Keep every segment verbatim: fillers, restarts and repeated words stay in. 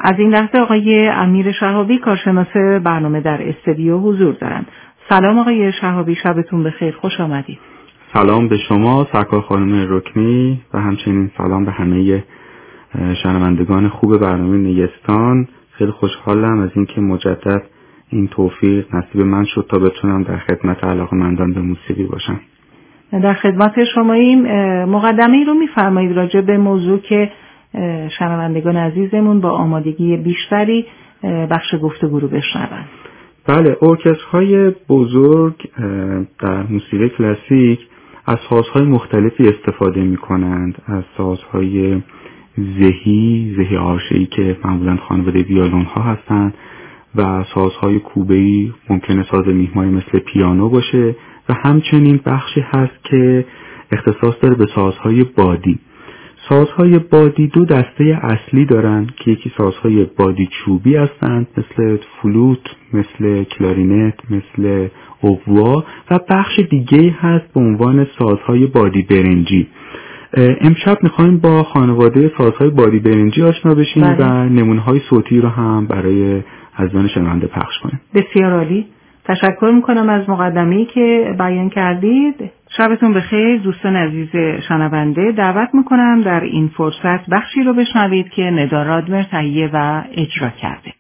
از این لحظه آقای امیر شهابی کارشناس برنامه در استودیو حضور دارند. سلام آقای شهابی، شبتون بخیر، خوش آمدید. سلام به شما سرکار خانم رکنی و همچنین سلام به همه شنوندگان خوب برنامه نیستان. خیلی خوشحالم از اینکه مجدد این توفیق نصیب من شد تا بتونم در خدمت علاقه‌مندان به موسیقی باشم. در خدمت شماییم. مقدمه‌ای رو می‌فرمایید راجع به موضوع که شنوندگان عزیزمون با آمادگی بیشتری بخش گفتگو رو بشنون. بله، ارکسترهای بزرگ در موسیقی کلاسیک از سازهای مختلفی استفاده می‌کنند، از سازهای زهی، زهی آرشه‌ای که معمولاً خانواده ویولون ها هستند و سازهای کوبه‌ای، ممکنه ساز میهمانی مثل پیانو باشه و همچنین بخشی هست که اختصاص داره به سازهای بادی. سازهای بادی دو دسته اصلی دارن که یکی سازهای بادی چوبی هستند مثل فلوت، مثل کلارینت، مثل اوبوا و بخش دیگه هست به عنوان سازهای بادی برنجی. امشب میخوایم با خانواده سازهای بادی برنجی آشنا بشیم بله. و نمونه‌های صوتی رو هم برای عزیزان شنونده پخش کنیم. بسیار عالی. تشکر میکنم از مقدمه‌ای که بیان کردید. شبتون بخیر دوستان عزیز شنونده. دعوت میکنم در این فرصت بخشی رو بشنوید که ندا رادمر تهیه و اجرا کرده.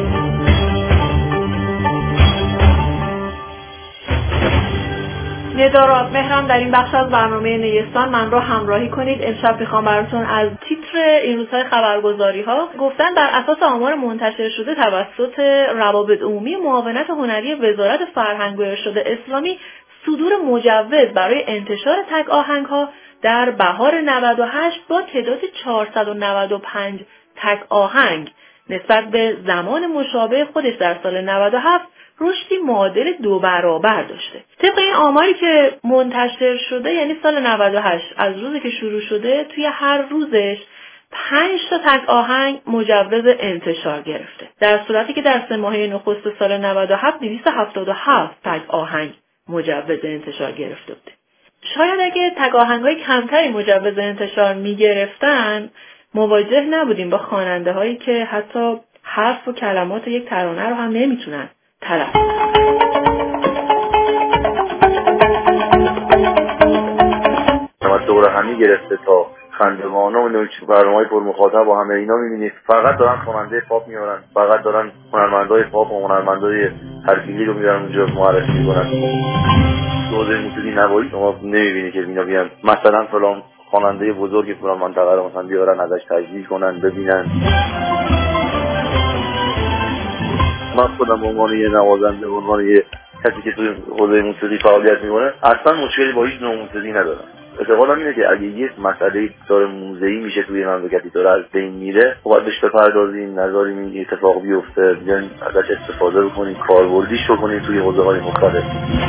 ندا رادمهرم در این بخش از برنامه نیستان من رو همراهی کنید. امشب میخوام براتون از تیتر این روزهای خبرگزاری ها گفتن بر اساس آمار منتشر شده توسط روابط عمومی معاونت هنری وزارت فرهنگ و ارشاد اسلامی صدور مجوز برای انتشار تک آهنگ ها در بهار نود و هشت با تعداد چهارصد و نود و پنج تک آهنگ نسبت به زمان مشابه خودش در سال نود و هفت رشدی معادل دو برابر داشته. طبق این آماری که منتشر شده یعنی سال نود و هشت از روزی که شروع شده توی هر روزش پنج تا تک آهنگ مجوز انتشار گرفته، در صورتی که در سه ماهه نخست سال نود و هفت دویست و هفتاد و هفت تک آهنگ مجوز انتشار گرفته بوده. شاید اگه تک آهنگ‌های کمتری مجوز انتشار می‌گرفتن مواجه نبودیم با خواننده هایی که حتی حرف و کلمات یک ترانه رو هم نمیتونن تلفظ کنن. دوره همی گرفته تا خندوانه و نوچ برنامه‌های پر مخاطب و همه اینا می‌بینید فقط دارن خواننده پاپ میارن، فقط دارن هنرمندای پاپ و هنرمندای حرفه‌ای رو میارن اونجا معرفی می‌کنن. حوزه موسیقی نوایی شما نمی‌بینید که اینا بیان مثلا فلان خواننده بزرگی فلان منطقه رو مثلا بیارن ازش تجلیل کنن ببینن. من خودم به عنوان یه نوازنده، به عنوان یه کسی که توی حوزه موسیقی فعالیت می‌کنه اصلا مشکلی با هیچ نوع موسیقی ندارم. احتمالاً اینه که اگه یه مسئله داره موزه‌ای میشه توی مملکتی داره از بین میره باید بهش بپردازیم، نذاریم این اتفاق بیفته، بیاین ازش استفاده بکنیم، کاربردیش بکنیم توی حوزه‌های مختلف.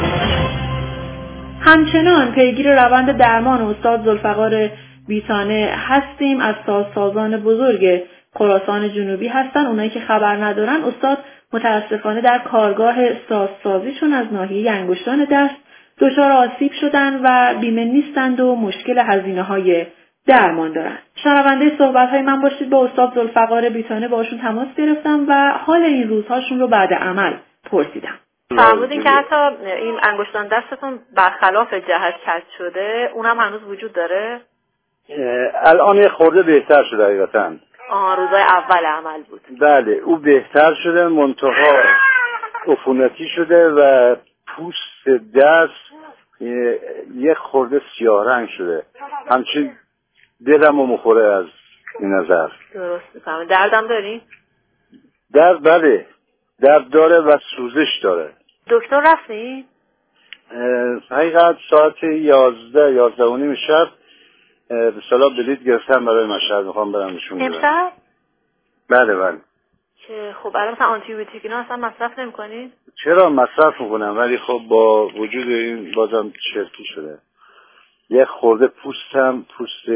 همچنان پیگیر روند درمان استاد ذوالفقار بیتانه هستیم. از سازسازان بزرگ خراسان جنوبی هستن. اونایی که خبر ندارن استاد متاسفانه در کارگاه سازسازیشون از ناحیه انگشتان دست دچار آسیب شدن و بیمه نیستند و مشکل هزینه‌های درمان دارن. شنونده صحبت‌های من باشید. با استاد ذوالفقار بیتانه باشون تماس گرفتم و حال این روزهاشون رو بعد عمل پرسیدم. فرمودین که حتی این انگشتان دستتون برخلاف جهت کج شده، اونم هنوز وجود داره؟ الان خورده بهتر شده حقیقتاً. آه روزای اول عمل بود. بله او بهتر شده، منتها عفونتی شده و پوست دست یه خورده سیاه رنگ شده. همچنین دلم رو مخوره از این نظر. درست میفهمم. دردم داری؟ درد بله درد داره و سوزش داره. دکتر رفتی؟ حقیقت ساعت یازده یازده و نیم شب به صلاح بلیط گرفتم برای مشهد، میخوام برم نشون بدم. امشب؟ بله بله. که خب الان مثلا آنتی بیوتیک اینا اصلا مصرف نمی‌کنید؟ چرا مصرف میکنم ولی خب با وجود این بازم چرکی شده. یه خورده پوستم پوست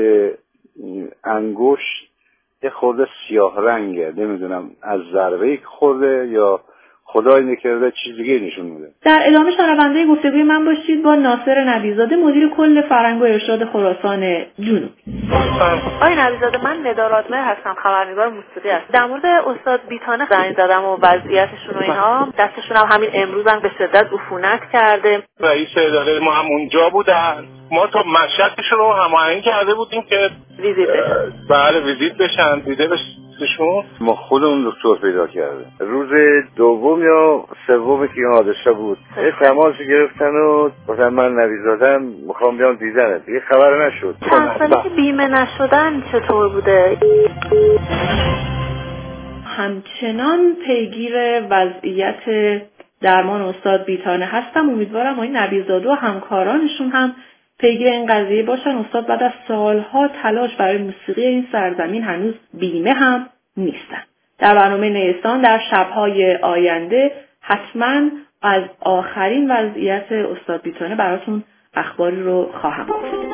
انگشت یه خورده سیاه رنگه، نمیدونم از ضربه خورده یا خدای نکرده چیز دیگه نشون میده. در ادامه شنونده گفتگوی من باشید با ناصر نبیزاده، مدیر کل فرهنگ و ارشاد خراسان جنوبی. آقای نبیزاده، من ندا رادمهر هستم، خبرنگار موسیقی هستم. در مورد استاد بیتانه زنگ زدم و وضعیتشون و اینها، دستشون هم همین امروز هم به شدت عفونت کرده. رئیس اداره ما هم اونجا بودن، ما تا مشهدشون رو هماهنگ کرده بودیم که ویزیت بشن. بله ویزیت بشن، دیده بشون. ما خودمون دکتر پیدا کرده روز دوم یا سوم که این حادثه بود، یه تماس گرفتن و گفتن من نبیزادم میخوام بیام دیدنت، دیگه خبر نشد. چند سالی که بیمه نشدن چطور بوده؟ همچنان پیگیر وضعیت درمان استاد بیتانه هستم. امیدوارم آقای نبیزاده و همکارانشون هم پیگیر این قضیه باشن. استاد بعد از سالها تلاش برای موسیقی این سرزمین هنوز بیمه هم نیستن. در برنامه نیستان در شب‌های آینده حتما از آخرین وضعیت استاد بیتانه براتون اخباری رو خواهم گفت.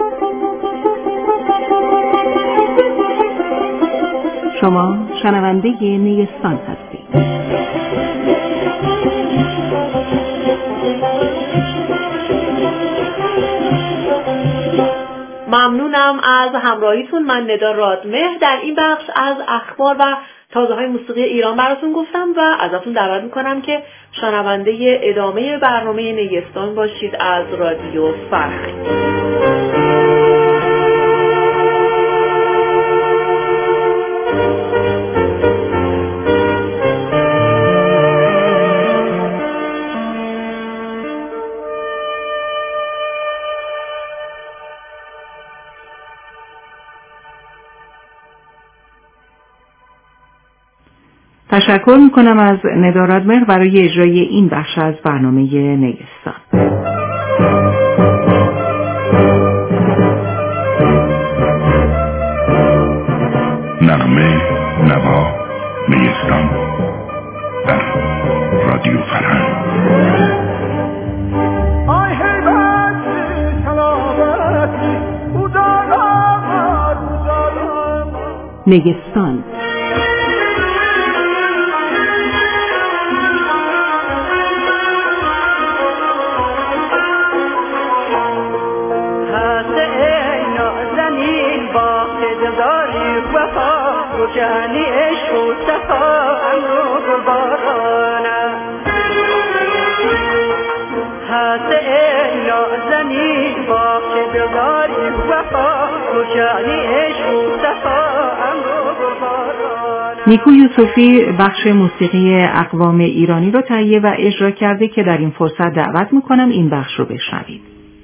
شما شنونده نیستان هستید. ممنونم از همراهیتون. من ندا رادمهر در این بخش از اخبار و تازه‌های موسیقی ایران براتون گفتم و ازتون دعوت میکنم که شنونده ادامه برنامه نیستان باشید از رادیو فرهنگ. تشکر میکنم از ندا رادمهر برای اجرای این بخش از برنامه نیستان. نغمه نوا نیستان در رادیو فرهنگ. نیستان جانی عشق و صفا امرو گلبارانه هست ای نازنین با که دلداری وفا جانی عشق و صفا امرو گلبارانه. نیکو یوسفی بخش موسیقی اقوام ایرانی رو تهیه و اجرا کرده که در این فرصت دعوت میکنم این بخش رو بشنوید.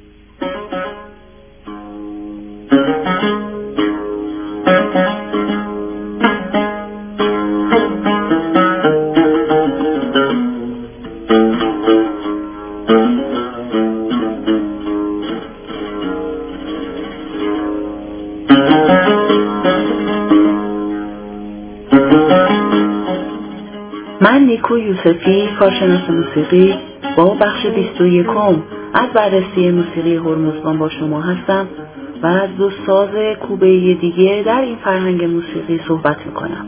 من نیکو یوسفی، کارشناس موسیقی، با بخش بیست و یکم از بررسی موسیقی هرمزگان با شما هستم و از دو ساز کوبه‌ای دیگه در این فرهنگ موسیقی صحبت میکنم.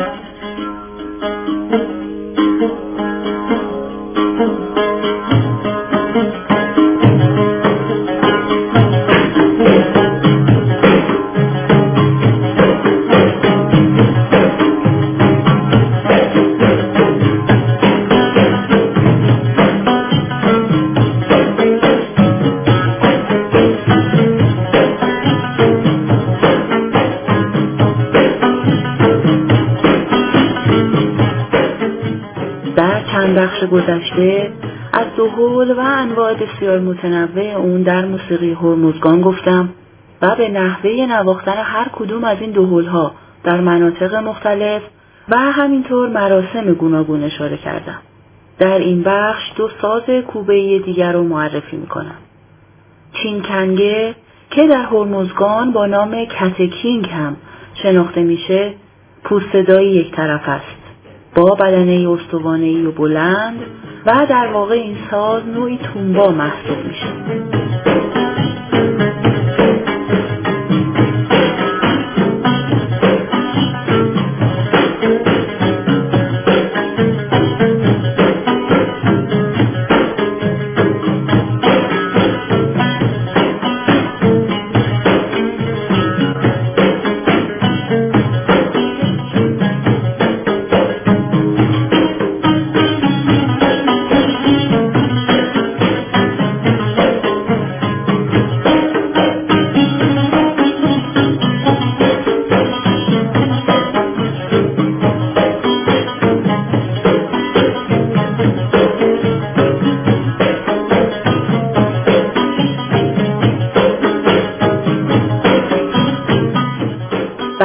بخش گذشته از دهل و انواع بسیار متنوع اون در موسیقی هرمزگان گفتم و به نحوه نواختن هر کدوم از این دهل‌ها در مناطق مختلف و همینطور مراسم گوناگون اشاره کردم. در این بخش دو ساز کوبه‌ای دیگر رو معرفی میکنم. چینکنگه که در هرمزگان با نام کتکینگ هم شناخته میشه، پوستدایی یک طرف است با بدنه استوانه‌ای و بلند و در واقع این ساز نوعی تونبا محسوب میشه.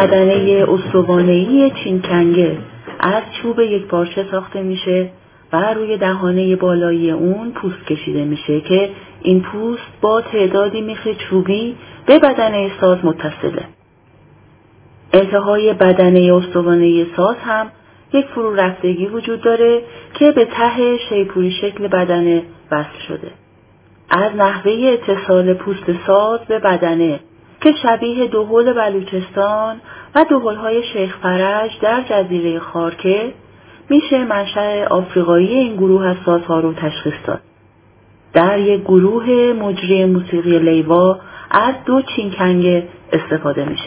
بدنه استوانه‌ای چینکنگه از چوب یک پارچه ساخته میشه و روی دهانه بالایی اون پوست کشیده میشه که این پوست با تعدادی میخ چوبی به بدنه ساز متصله. انتهای بدنه استوانه ساز هم یک فرو رفتگی وجود داره که به ته شیپوری شکل بدنه وصل شده. از نحوه اتصال پوست ساز به بدنه که شبیه دهل بلوچستان و دهل‌های شیخ فرج در جزیره خارکه میشه منشأ آفریقایی این گروه از سازها رو تشخیص داد. در یک گروه مجری موسیقی لیوا از دو چینکنگه استفاده میشه.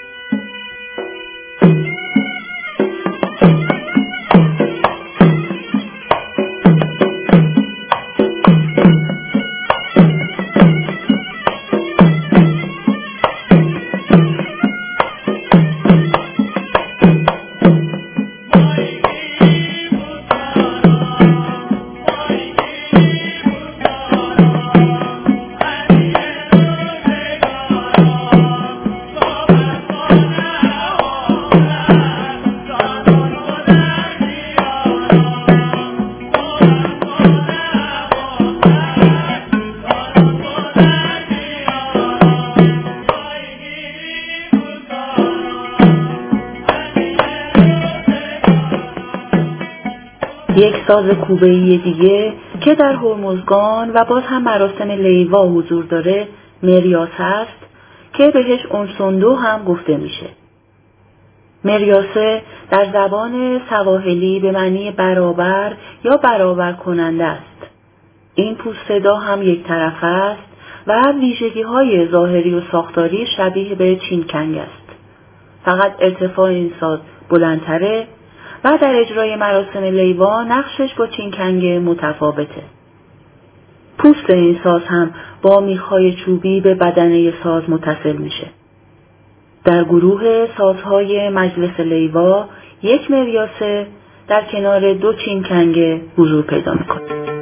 یک ساز کوبه‌ای دیگه که در هرمزگان و باز هم مراسم لیوا حضور داره مریاس هست که بهش اونسوندو هم گفته میشه. مریاسه در زبان سواحلی به معنی برابر یا برابر کننده است. این پوست صدا هم یک طرفه است و ویژگی‌های ظاهری و ساختاری شبیه به چینکنگ است. فقط ارتفاع این ساز بلندتره و در اجرای مراسم لیوا نقشش با چینکنگ متفاوته. پوست این ساز هم با میخای چوبی به بدنه ساز متصل میشه. در گروه سازهای مجلس لیوا یک مریاسه در کنار دو چینکنگ حضور پیدا میکنه.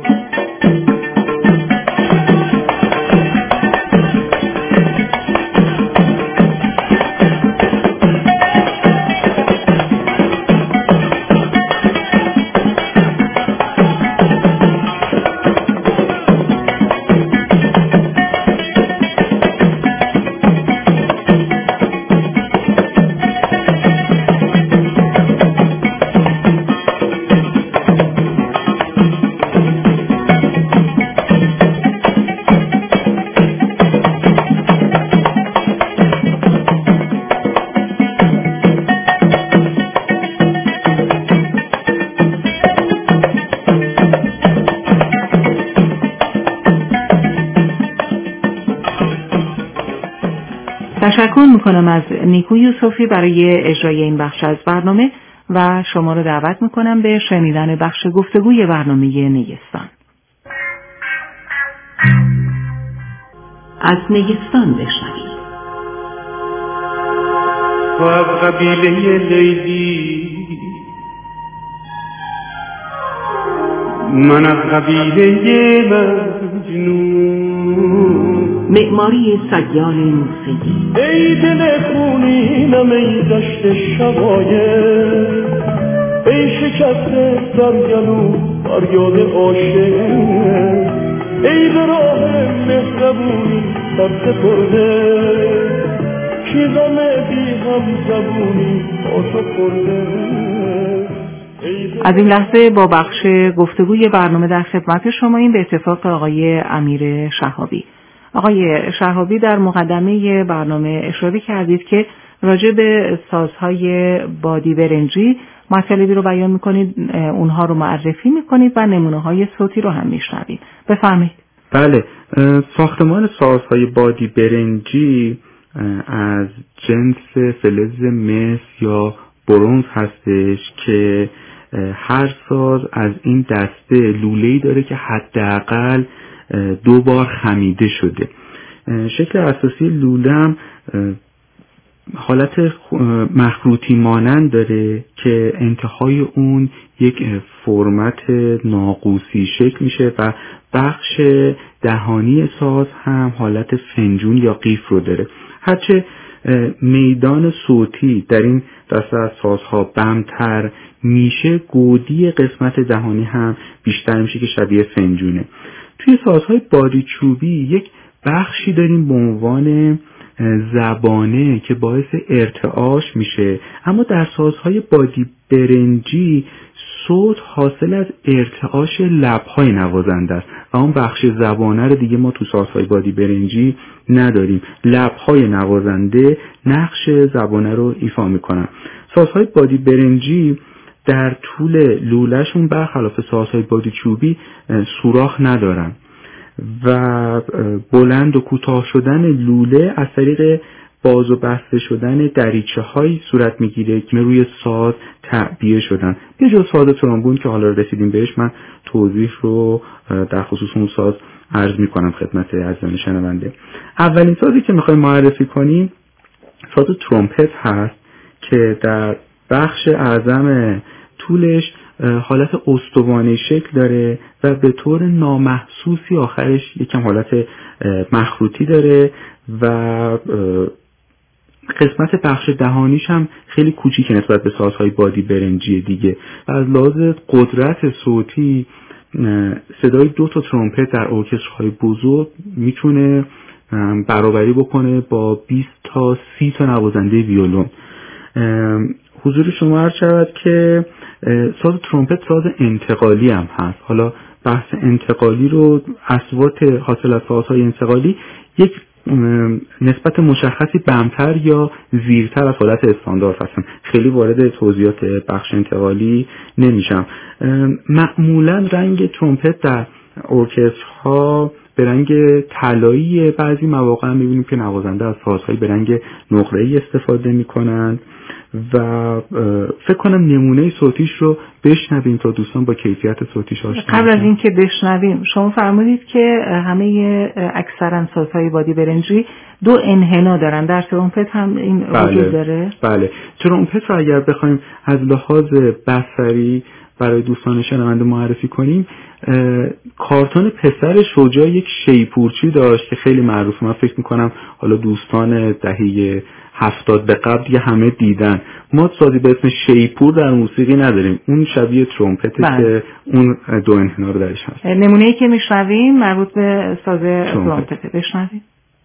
تشکر میکنم از نیکو یوسفی برای اجرای این بخش از برنامه و شما رو دعوت میکنم به شنیدن بخش گفتگوی برنامه نیستان. از نیستان بشنوید. تو از قبیله لیلی، من از قبیله مجنون. معماری سیال موسیقی. ای دل خونینم، ای دشت شقایق، ای شکست سرگلو فریاد عاشق، ای به راه مهربونی سر سپرده، کی غم بی هم زبونی با تو خورده. از این لحظه با بخش گفتگوی برنامه در خدمت شما این به اتفاق آقای امیر شهابی. آقای شهابی در مقدمه برنامه اشاره کردید که راجع به سازهای بادی برنجی مطالبی رو بیان میکنید، اونها رو معرفی میکنید و نمونه های صوتی رو هم میشنوید. بفرمایید. بله، ساختمان سازهای بادی برنجی از جنس فلز مس یا برنز هستش که هر ساز از این دسته لوله‌ای داره که حداقل دو بار خمیده شده. شکل اساسی لوله هم حالت مخروطی مانند داره که انتهای اون یک فرمت ناقوسی شکل میشه و بخش دهانی ساز هم حالت فنجون یا قیف رو داره. هرچه میدان صوتی در این دسته از سازها بمتر میشه، گودی قسمت دهانی هم بیشتر میشه که شبیه فنجونه. توی سازهای بادی چوبی یک بخشی داریم به عنوان زبانه که باعث ارتعاش میشه، اما در سازهای بادی برنجی صوت حاصل از ارتعاش لبهای نوازنده است و اون بخش زبانه رو دیگه ما تو سازهای بادی برنجی نداریم. لبهای نوازنده نقش زبانه رو ایفا میکنن. سازهای بادی برنجی در طول لولهشون برخلاف سازهای بادی چوبی سوراخ ندارن و بلند و کوتاه شدن لوله از طریق باز و بسته شدن دریچه هایی صورت میگیره که روی ساز تعبیه شدن. به جز ساز ترومبون که حالا رسیدیم بهش، من توضیح رو در خصوص اون ساز عرض میکنم خدمت عزیزان شنونده. اولین سازی که میخوایم معرفی کنیم ساز ترومپت هست که در بخش اعظم طولش حالت استوانه شکل داره و به طور نامحسوسی آخرش یکم حالت مخروطی داره و قسمت بخش دهانیش هم خیلی کوچیکه نسبت به سازهای بادی برنجی دیگه. از لحاظ قدرت صوتی صدای دو تا ترومپت در ارکسترهای بزرگ میتونه برابری بکنه با بیست تا سی تا نوازنده ویولون. حضور شما عرض شود که ساز ترومپت ساز انتقالی هم هست. حالا بحث انتقالی رو، اصوات حاصل از سازهای انتقالی یک نسبت مشخصی بمتر یا زیرتر از حالت استاندارد هستن. خیلی وارد توضیحات بخش انتقالی نمیشم. معمولا رنگ ترومپت در ارکسترها به رنگ طلایی، بعضی مواقع هم می‌بینیم که نوازنده از سازهای به رنگ نقره‌ای استفاده می‌کنند و فکر کنم نمونه صوتیش رو بشنویم تا دوستان با کیفیت صوتیش آشنا بشن. قبل از اینکه بشنویم، شما فرمودید که همه اکثرا سازهای بادی برنجی دو انحنا دارن، در ترومپت هم این وجود داره؟ بله، ترومپت رو اگر بخوایم از لحاظ بصری برای دوستان شنونده معرفی کنیم، کارتون پسر شجاع یک شیپورچی داشت که خیلی معروفه. من فکر میکنم حالا دوستان دهه هفتاد به قبل دیگه همه دیدن. ما سازی به اسم شیپور در موسیقی نداریم، اون شبیه ترومپته که اون دو انحنا رو درش هست. نمونه‌ای که میشنویم مربوط به ساز ترومپته، بشنویم.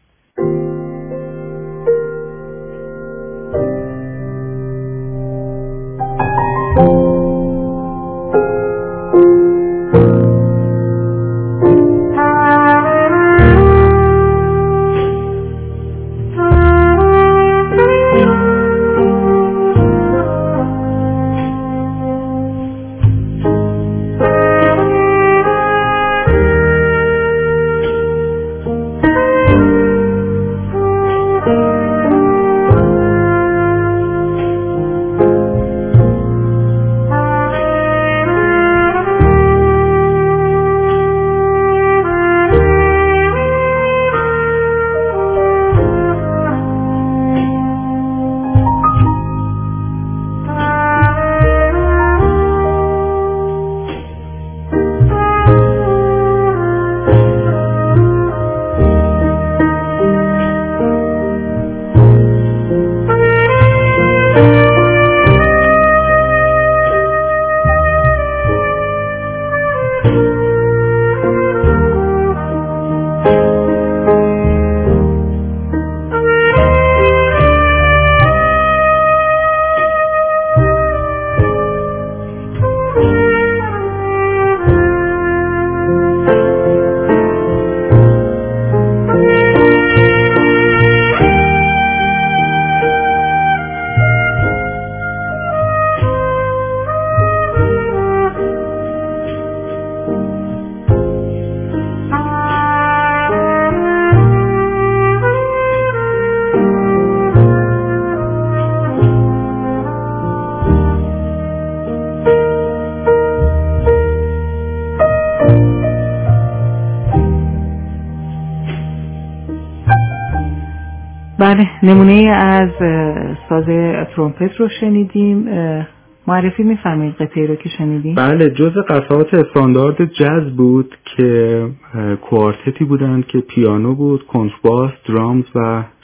بله، نمونه از ساز ترومپت رو شنیدیم. معرفی می‌فرمایید قطعه‌ای رو که شنیدیم؟ بله، جزء قطعات استاندارد جاز بود که کوارتتی بودند که پیانو بود، کنترباس، درامز و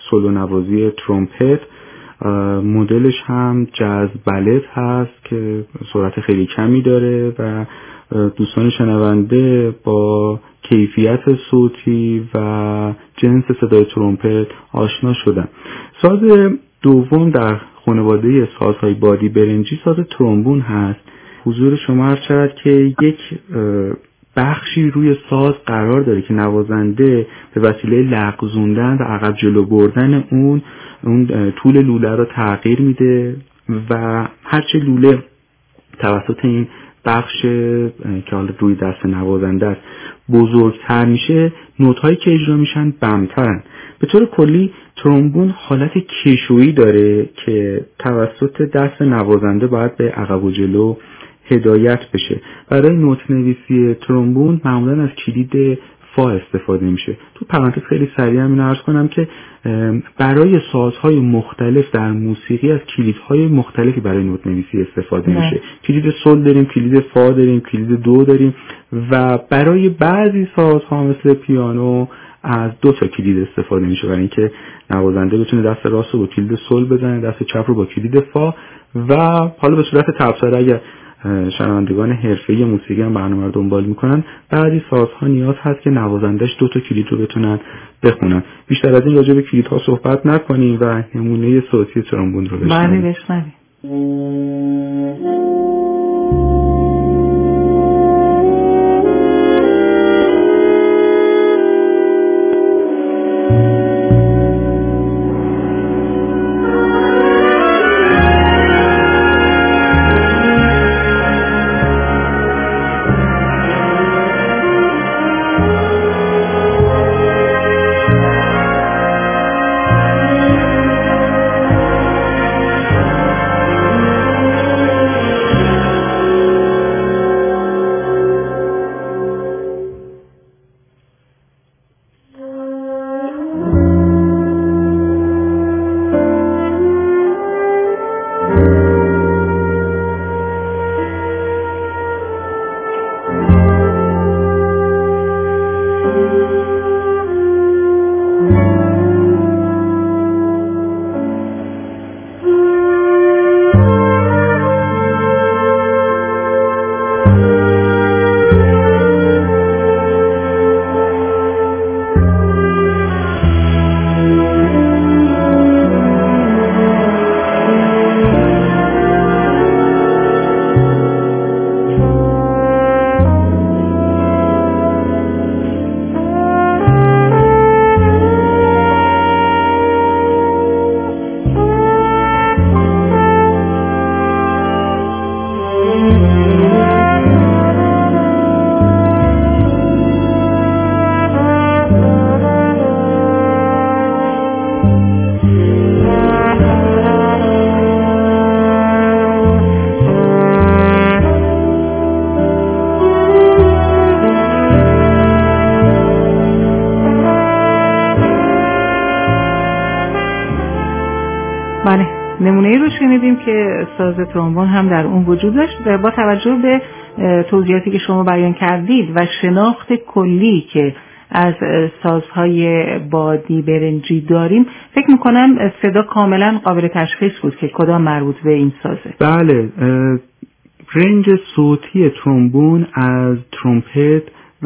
سولو نوازی ترومپت. مدلش هم جاز بالت هست که سرعت خیلی کمی داره و دوستان شنونده با کیفیت صوتی و جنس صدای ترومپت آشنا شدن. ساز دوم در خانواده سازهای بادی برنجی ساز ترومبون هست. حضور شما عرض شود که یک بخشی روی ساز قرار داره که نوازنده به وسیله لغزوندن و عقب جلو بردن اون اون طول لوله رو تغییر میده و هرچه لوله توسط این بخش که حالا روی دست نوازنده است بزرگتر میشه، نوت‌هایی که اجرا میشن بمترن. به طور کلی ترومبون حالت کشویی داره که توسط دست نوازنده باید به عقب و جلو هدایت بشه. برای نوت نویسی ترومبون معمولا از کلید فا استفاده میشه. تو پرانتز خیلی سریع هم عرض کنم که برای سازهای مختلف در موسیقی از کلیدهای مختلفی برای نوت نویسی استفاده نه. میشه. کلید سل داریم، کلید فا داریم، کلید دو داریم و برای بعضی سازها مثل پیانو از دو تا کلید استفاده میشه برای اینکه نوازنده بتونه دست راست رو با کلید سل بزنه، دست چپ رو با کلید فا و حالا به صورت تبصره اگر شنوندگان حرفه‌ای موسیقی هم برنامه رو دنبال میکنن، بعضی سازها نیاز هست که نوازندش دو تا کلید رو بتونن بخونن. بیشتر از این راجع به کلیدها صحبت نکنیم و نمونه صوتی ترومبون رو بشنویم. بله بشنویم. نمونه رو شنیدیم که ساز ترومبون هم در اون وجود داشت. با توجه به توضیحاتی که شما بیان کردید و شناخت کلی که از سازهای بادی برنجی داریم، فکر میکنم صدا کاملا قابل تشخیص بود که کدام مربوط به این سازه. بله، رنج صوتی ترومبون از ترومپت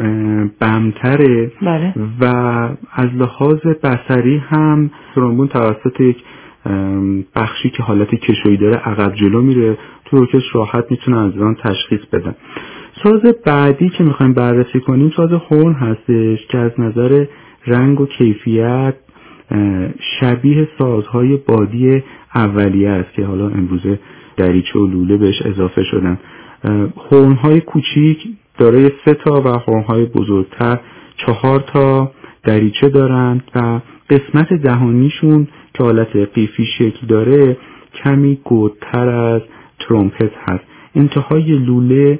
بمتره. بله. و از لحاظ بصری هم ترومبون توسط یک بخشی که حالت کشویی داره عقب جلو میره، تو روکش راحت میتونه از آن تشخیص بدن. ساز بعدی که میخوایم بررسی کنیم ساز هورن هستش که از نظر رنگ و کیفیت شبیه سازهای بادی اولیه است که حالا امروزه دریچه و لوله بهش اضافه شدن. هورن های کوچیک دارای سه تا و هورن های بزرگتر چهار تا دریچه دارن و قسمت دهانیشون که حالت قیفی شکل داره کمی گودتر از ترومپت هست. انتهای لوله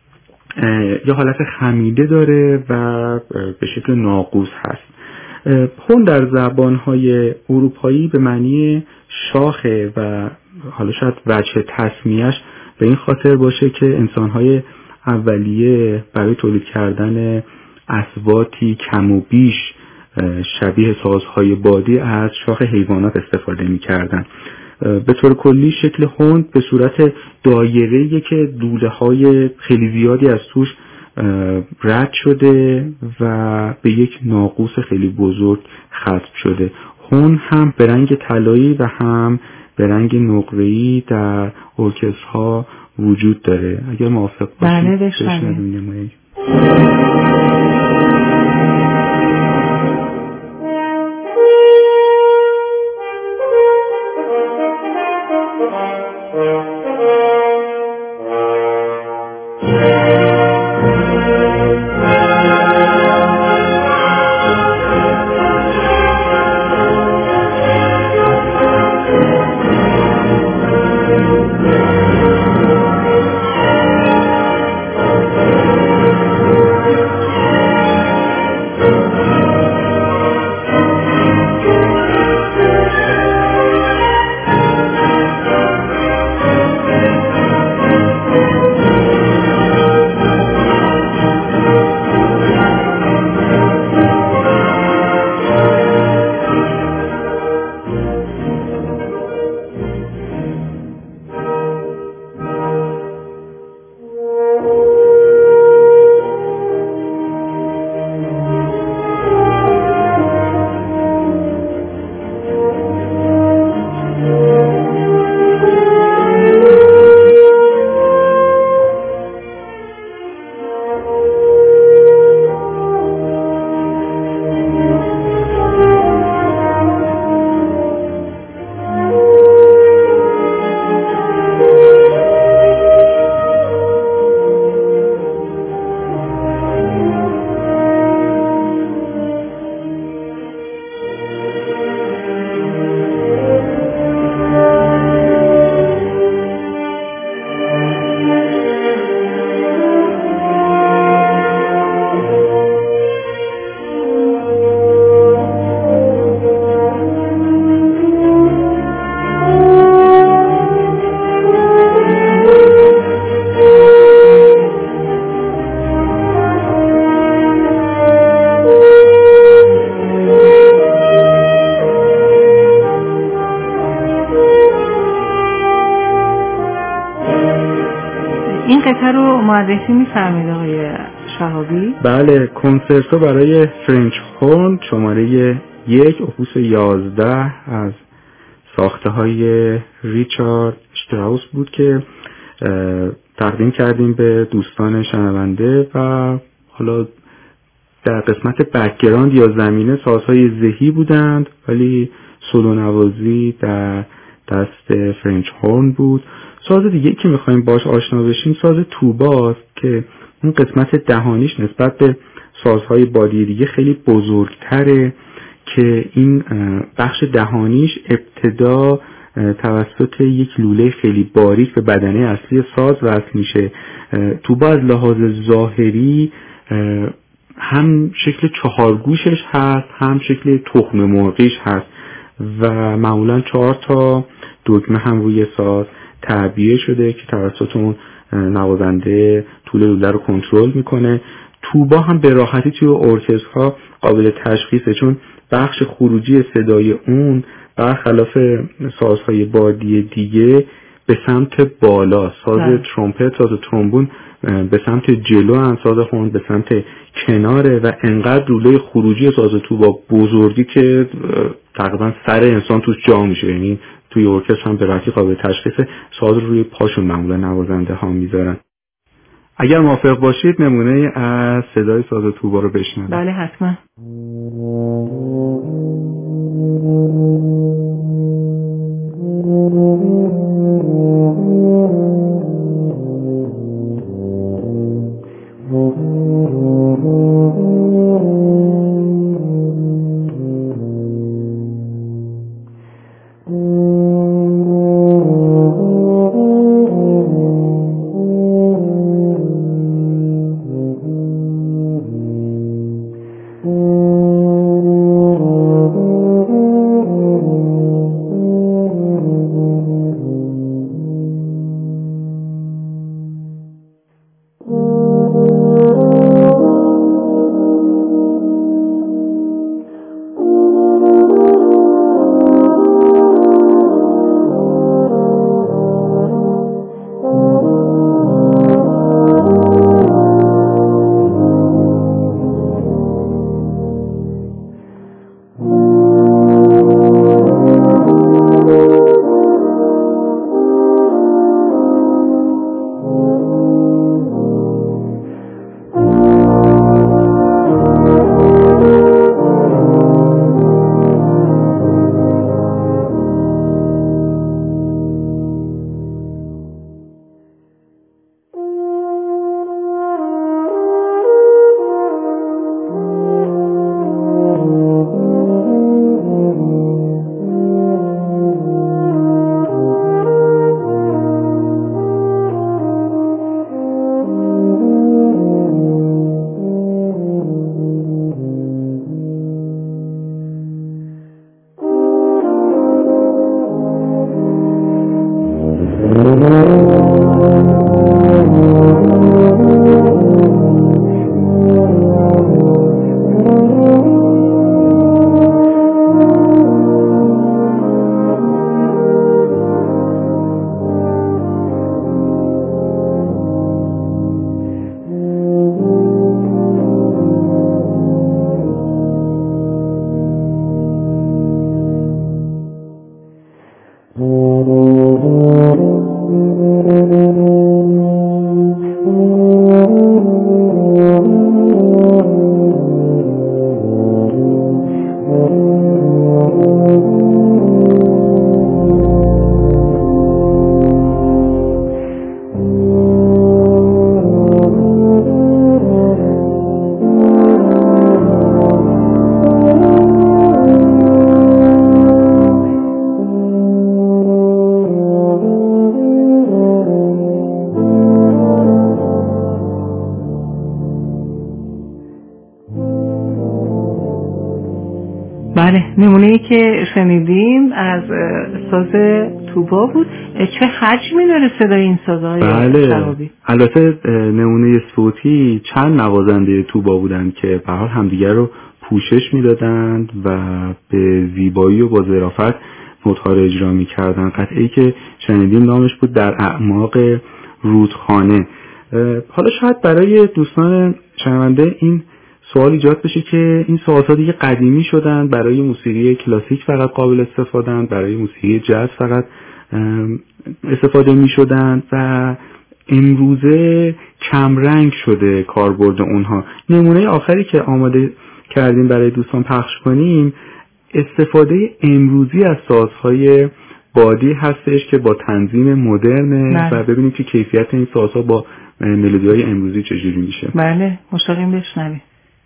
یا حالت خمیده داره و به شکل ناقوس هست. هورن در زبانهای اروپایی به معنی شاخه و حالا شاید وجه تسمیهش به این خاطر باشه که انسانهای اولیه برای تولید کردن اصواتی کم و بیش شبیه سازهای بادی از شاخ حیوانات استفاده می‌کردن. به طور کلی شکل هوند به صورت دایره‌ای که لوله‌های خیلی زیادی از توش رد شده و به یک ناقوس خیلی بزرگ ختم شده. هوند هم به رنگ طلایی و هم به رنگ نقره‌ای در ارکسترها وجود داره. اگر موافق باشید بله بشنویم. این قطعه رو معرفی می‌فرمایید آقای شهابی؟ بله، کنسرتو برای فرنچ هورن شماره یک اپوس یازده از ساخته های ریچارد شتراوس بود که تقدیم کردیم به دوستان شنونده و حالا در قسمت بک‌گراند یا زمینه سازهای زهی بودند ولی سولو نوازی در دست فرنچ هورن بود. ساز دیگه که میخوایم باش آشنا بشیم ساز توباست که اون قسمت دهانیش نسبت به سازهای بادی دیگه خیلی بزرگتره که این بخش دهانیش ابتدا توسط یک لوله خیلی باریک به بدنه اصلی ساز وصل میشه. توبا از لحاظ ظاهری هم شکل چهارگوشش هست هم شکل تخم مرغیش هست و معمولا چهار تا دگمه هم روی ساز تعبیه شده که توسط اون نوازنده طول لوله رو کنترل میکنه. توبا هم به راحتی توی ارکسترها قابل تشخیصه چون بخش خروجی صدای اون برخلاف سازهای بادی دیگه به سمت بالا، ساز ترومپت، ساز ترومبون به سمت جلو هم، ساز هورن به سمت کناره و انقدر لوله خروجی ساز توبا بزرگی که تقریبا سر انسان توش جا میشه، یعنی توی ارکستر هم به راحتی قابل تشخیصه. ساز رو روی پاشون معمولا نوازنده ها میذارن. اگر موافق باشید نمونه از صدای ساز توبا رو بشنویم. بله حتما. بله، نمونه‌ای که شنیدیم از ساز توبا بود. چه حجمی داره صدای این سازهای بله. شهابی؟ البته نمونه صوتی چند نوازنده توبا بودن که به حال همدیگر رو پوشش میدادند و به زیبایی و با ظرافت نوت‌ها رو اجرا می‌کردن. قطعه‌ای که شنیدیم نامش بود در اعماق رودخانه. حالا شاید برای دوستان شنونده این سوال ایجاد بشه که این سازها دیگه قدیمی شدن، برای موسیقی کلاسیک فقط قابل استفاده‌اند، برای موسیقی جاز فقط استفاده می‌شدن و امروزه کم رنگ شده کاربرد اونها. نمونه آخری که آماده کردیم برای دوستان پخش کنیم استفاده امروزی از سازهای بادی هستش که با تنظیم مدرنه و ببینیم که کیفیت این سازها با ملودی‌های امروزی چجوری میشه. بله، مشتاقیم بشنویم.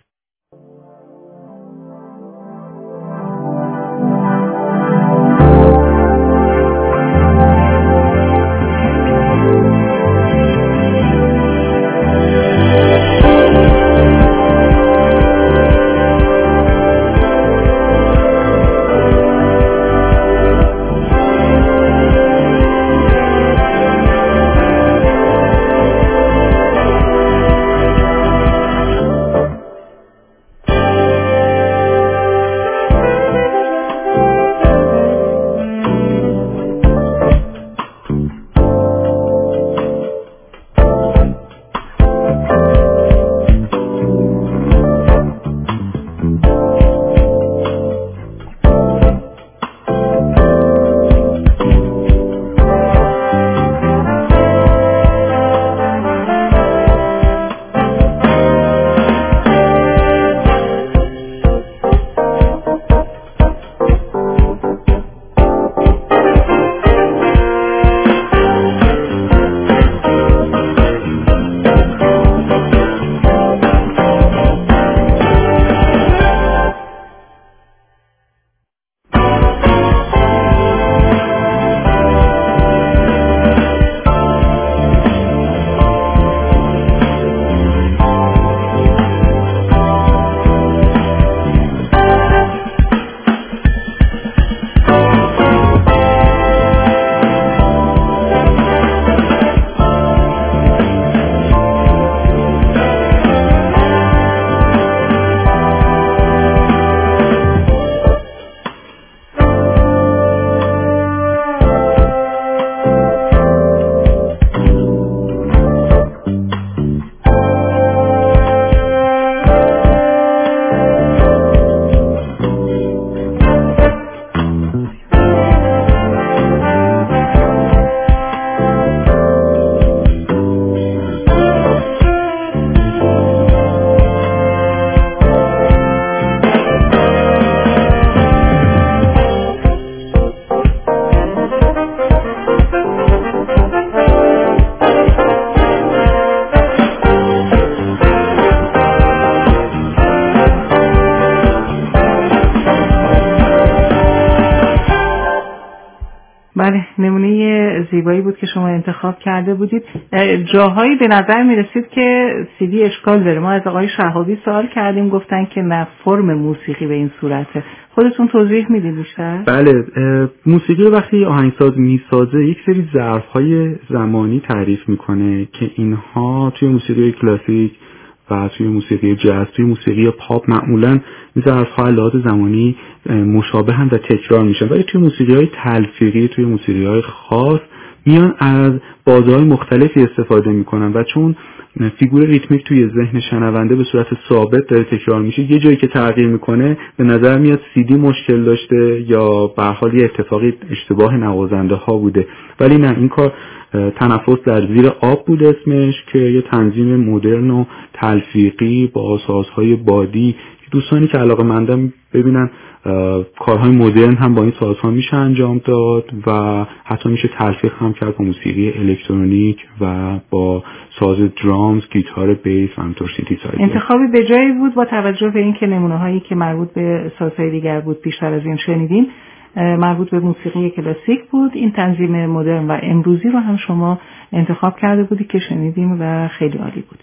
بله، نمونه زیبایی بود که شما انتخاب کرده بودید. جاهایی به نظر می رسید که سیدی اشکال داره. ما از آقای شهابی سوال کردیم، گفتن که نه، فرم موسیقی به این صورته. خودتون توضیح میدید بیشتر؟ بله، موسیقی رو وقتی آهنگساز میسازه یک سری ظرف‌های زمانی تعریف میکنه که اینها توی موسیقی کلاسیک و توی موسیقی جاز، توی موسیقی پاپ معمولاً این ظرف‌ها لحاظ زمانی مشابه هم و تکرار میشن، ولی توی موسیقی‌های تلفیقی، توی موسیقی‌های خاص میان از بازه‌های مختلفی استفاده میکنن و چون فیگور ریتمیک توی ذهن شنونده به صورت ثابت داره تکرار میشه، یه جایی که تغییر میکنه به نظر میاد سیدی مشکل داشته یا به هر حال یه اتفاقی اشتباه نوازنده ها بوده. ولی نه، این کار تنفس در زیر آب بود اسمش، که یه تنظیم مدرن و تلفیقی با سازهای بادی، دوستانی که علاقه‌مندن ببینن کارهای مدرن هم با این سازها میشه انجام داد و حتی میشه تلفیق هم کرد با موسیقی الکترونیک و با ساز درامز، گیتار بیس و همینطور سیتی ساید. انتخابی به جایی بود با توجه به اینکه نمونه هایی که مربوط به سازهای دیگر بود بیشتر از این شنیدیم مربوط به موسیقی کلاسیک بود. این تنظیم مدرن و امروزی رو هم شما انتخاب کرده بودی که شنیدیم و خیلی عالی بود.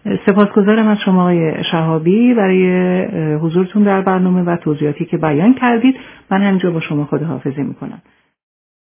سپاسگزارم از شما آقای شهابی برای حضورتون در برنامه و توضیحاتی که بیان کردید. من همینجا با شما خداحافظی میکنم.